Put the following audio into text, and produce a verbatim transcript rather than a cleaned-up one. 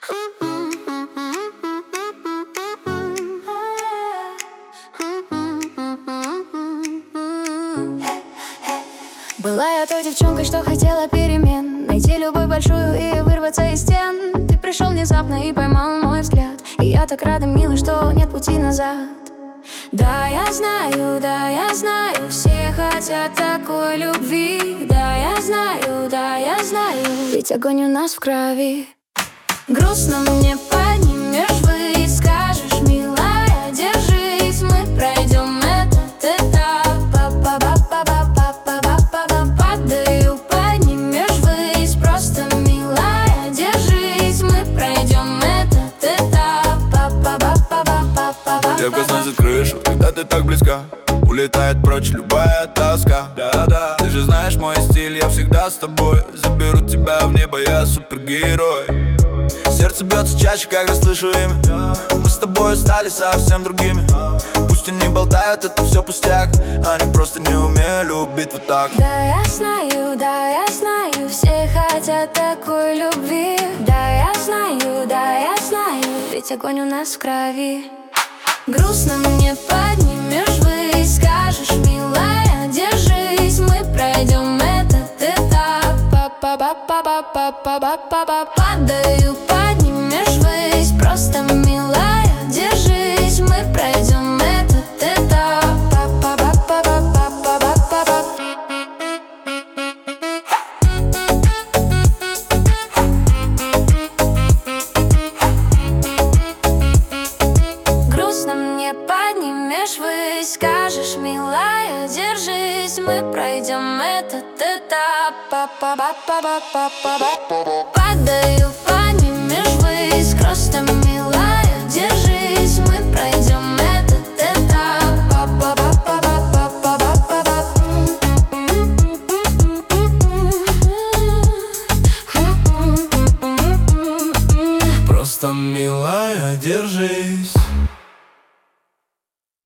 Была я той девчонкой, что хотела перемен, найти любовь большую и вырваться из стен. Ты пришел внезапно и поймал мой взгляд, и я так рада, милый, что нет пути назад. Да, я знаю, да, я знаю, все хотят такой любви. Да, я знаю, да, я знаю, ведь огонь у нас в крови. Грустно мне поднимешь вы и скажешь: милая, держись, мы пройдем этот этап. Падаю, поднимешь ввысь, просто милая, держись, мы пройдем этот этап. Девка сносит крышу, когда ты так близка, улетает прочь любая тоска. Да-да, ты же знаешь мой стиль, я всегда с тобой. Заберу тебя в небо, я супергерой. Сердце бьется чаще, когда слышу имя. Мы с тобой стали совсем другими. Пусть они болтают, это все пустяк, они просто не умеют любить вот так. Да, я знаю, да, я знаю, все хотят такой любви. Да, я знаю, да, я знаю, ведь огонь у нас в крови. Грустно мне поднимешь вы и скажешь: милая, держись, мы пройдем этот этап. Падаю, поднимешь ввысь, просто милая, держись, мы пройдем этот этап. Грустно мне поднимешь ввысь, скажешь: милая, держись, мы пройдем этот этап. Падаю, поднимешь ввысь, просто милая, держись, мы пройдем этот этап. Просто милая, держись.